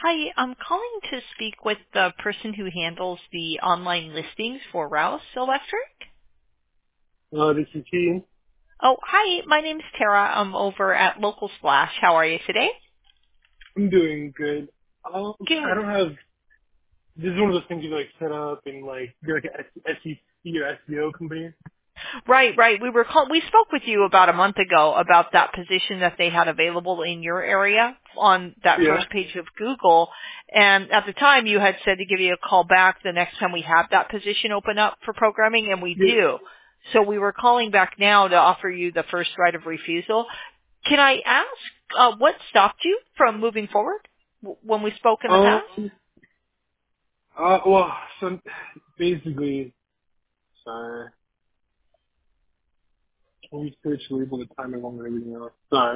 Hi, I'm calling to speak with the person who handles the online listings for Rouse Electric. This is Keaton. Oh, hi, my name's Tara. I'm over at Local Splash. How are you today? I'm doing good. I Good. don't have. This is one of those things you like set up and like you're like a SEC or SEO company. Right. We spoke with you about a month ago about that position that they had available in your area on that Yeah. first page of Google. And at the time you had said to give you a call back the next time we have that position open up for programming, and we Yeah. do. So we were calling back now to offer you the first right of refusal. Can I ask what stopped you from moving forward when we spoke in the past? Um. Well, so basically, sorry. Research label the timing on everything else. Sorry.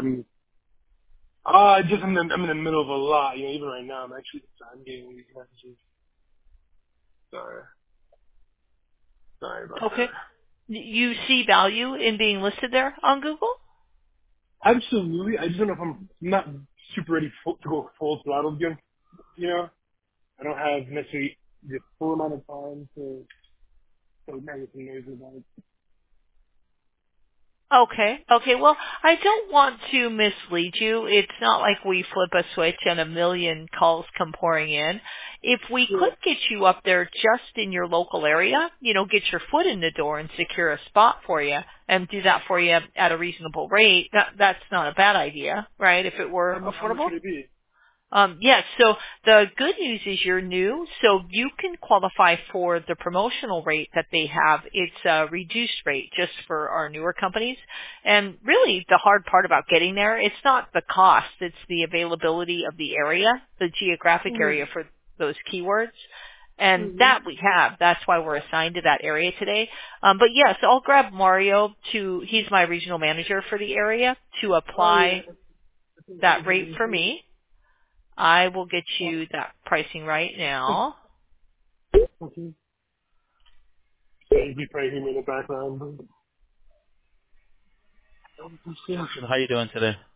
I'm in the middle of a lot. You know, even right now, I'm getting these messages. Sorry. Sorry about Okay. that. You see value in being listed there on Google? Absolutely. I just don't know if I'm not super ready to go full throttle again. You know. I don't have necessarily the full amount of time to make some news about it. Okay. Well, I don't want to mislead you. It's not like we flip a switch and a million calls come pouring in. If we Yeah. could get you up there just in your local area, get your foot in the door and secure a spot for you and do that for you at a reasonable rate, that's not a bad idea, right? If it were How much affordable. would it be? Yes, so the good news is you're new, so you can qualify for the promotional rate that they have. It's a reduced rate just for our newer companies. And really the hard part about getting there, it's not the cost, it's the availability of the area, the geographic area Mm-hmm. for those keywords. And Mm-hmm. that we have. That's why we're assigned to that area today. But yes, I'll grab Mario he's my regional manager for the area, to Oh yeah. apply I think that that would be rate really for good. me. I will get Well, you that pricing right now. okay. So you'd be praising me in the background. How you doing today?